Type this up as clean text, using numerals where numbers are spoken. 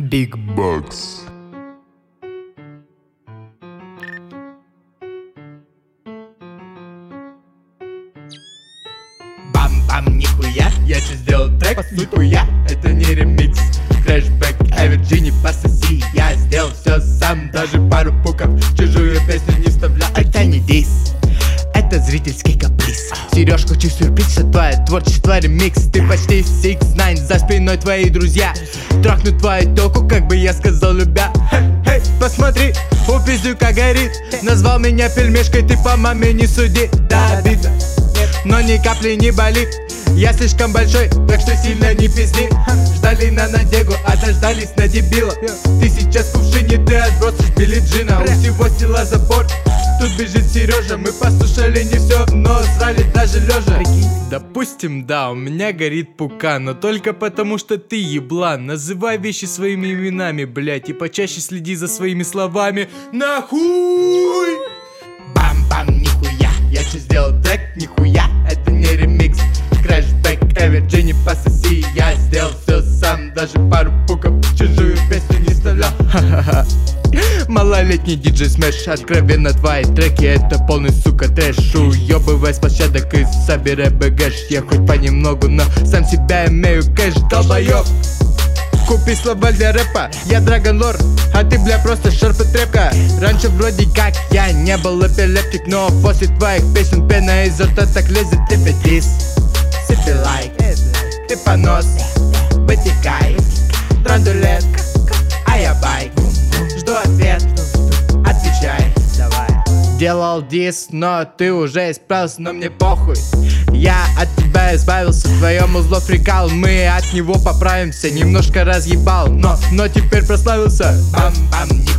Big Box. Бам-бам, нихуя, я же сделал трек, нихуя, это не ремикс. Флешбэк, Эверджини, пососи, я сделал все сам, даже пару пуков, чужую песню не вставлял. Это не дис, это зрительский каприз. Сереж, хочу сюрприз, все твое творчество ремикс. Ты почти 6ix9ine, за спиной твои друзья трахнут твою телку, как бы я сказал, любя. Хей, посмотри, упиздю как горит. Назвал меня пельмешкой, ты по маме не суди. Да, обидно, но ни капли не болит. Я слишком большой, так что сильно не пизди. Ждали на Надегу, а дождались на дебила. Ты сейчас в кувшине, ты отбросишь Билли Джина. У всего сила забор, тут бежит Сережа. Мы послушали не все, но срали даже лежа. Допустим, да, у меня горит пука, но только потому, что ты еблан. Называй вещи своими именами, блять, и почаще следи за своими словами. Нахуй! Бам-бам, нихуя, я же сделал трек, нихуя, это не ремикс. Крэшбэк, Эверджини, пососи, я сделал все сам, даже пару пуков, чужую песню не вставлял. Ха-ха-ха. Малолетний диджей Смэш, откровенно твои треки, это полный, сука, трэш. Уёбывай с площадок и собирай бэгэш. Я хоть понемногу, но сам себя имею кэш, долбоёб. Купи слова для рэпа, я Драгон Лор, а ты, бля, просто шарп и тряпка. Раньше вроде как я не был эпилептик, но после твоих песен пена изо рта так лезет. Тебе дис, себе лайк, ты понос, вытекай, драндулет, а я байк. Жду ответ, отвечай, давай. Делал дис, но ты уже исправился, но мне похуй. Я от тебя избавился, в твоем узло прикал. Мы от него поправимся, немножко разъебал, но теперь прославился. Бам-бам,